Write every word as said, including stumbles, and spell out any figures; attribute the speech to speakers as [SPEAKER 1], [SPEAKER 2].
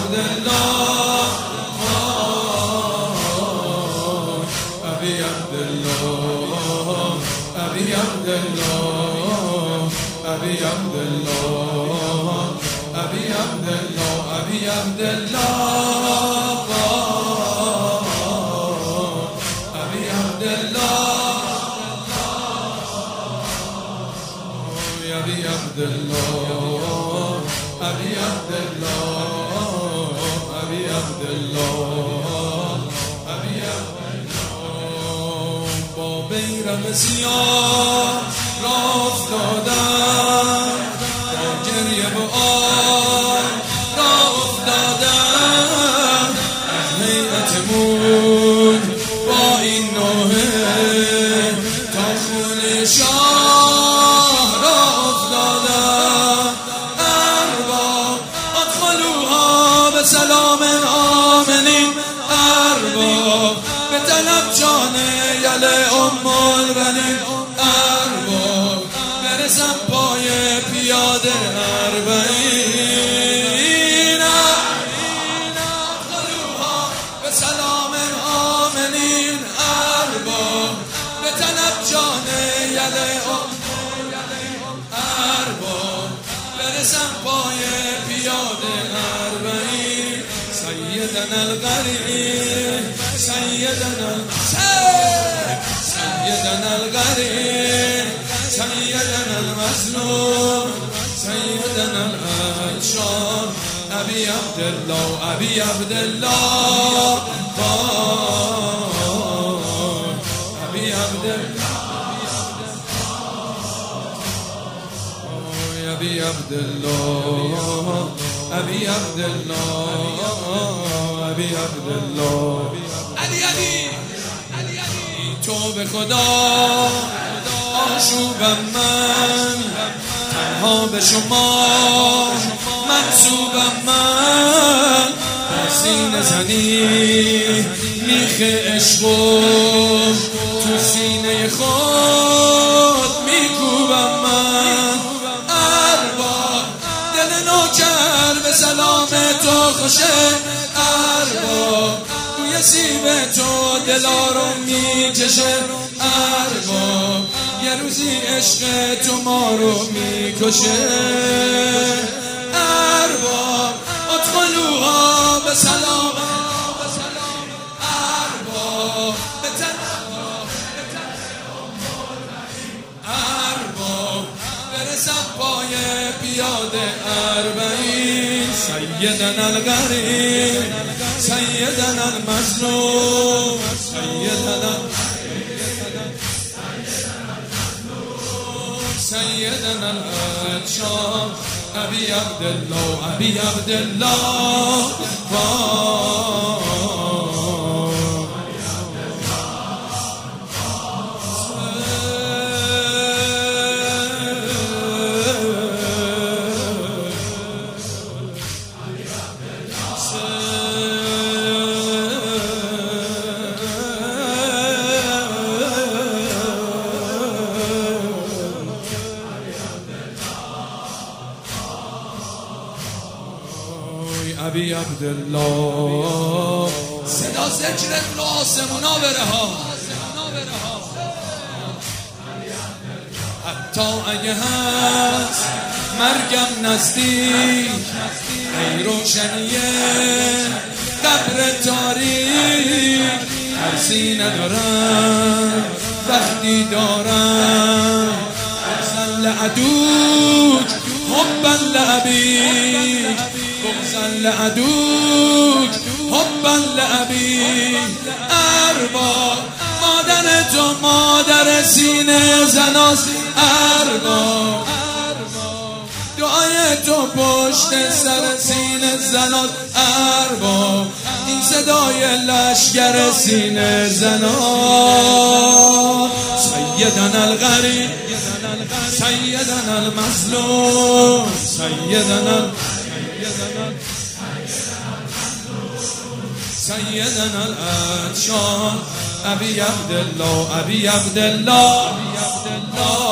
[SPEAKER 1] عبدالله ابی عبدالله ابی عبدالله ابی عبدالله ابی عبدالله ابی عبدالله ابی عبدالله ابی عبدالله ابی عبدالله ابی عبدالله ابی عبدالله با بیرق سیاه راه افتادم با گریه و آه راه افتادم از هیئتمون با این نوحه تا خون شاه راه افتادم ارباب ادخلوها به سلام آمنین ارباب به طلب جان یل ام البنین ارباب برسم پای پیاده اربعین ادخلوها به سلام آمنین ارباب به طلب جان یل ام ارباب برسم پای پیاده اربعین سیدنا الغریب سیدنا سیدنا الغریب سیدنا المظلوم سیدنا العطشان ابی عبدالله ابی عبدالله ابی عبدالله ابی عبدالله ابی عبدالله ابی عبدالله علی علی تو به خدا آشوبم من تنها به شما منصوبم من سینه زنی میخ عشق تو سینه خود میکوبم من ارباب دل نوکر به سلام تو خوشه ارباب بوی سیب تو دلا رو میکشه ارباب یه روزی عشق تو ما رو میکشه ارباب ادخلوها به سلام ارباب به ارباب برسم پای پیاده اربعین سیدنا الغریب سیدنا المظلوم سیدنا سیدنا العطشان ابی عبدالله ابی عبدالله ابی عبدالله صدا ذکرت رو آسمونا بره ها حتی اگه هست مرگم نزدیک ای روشنیه قبر تاریک ترسی ندارم وقتی دارم بغضن لعدوک حبا لعبیک بغضن لعدوک حبا لعبیک ارباب مادر تو مادر سینه زناست ارباب دعای تو پشت سر سینه زناست ارباب این صدای لشگر سینه زناست سیدنا الغریب سیدنا المظلوم سیدنا سیدنا العطشان ابی عبدالله ابی عبدالله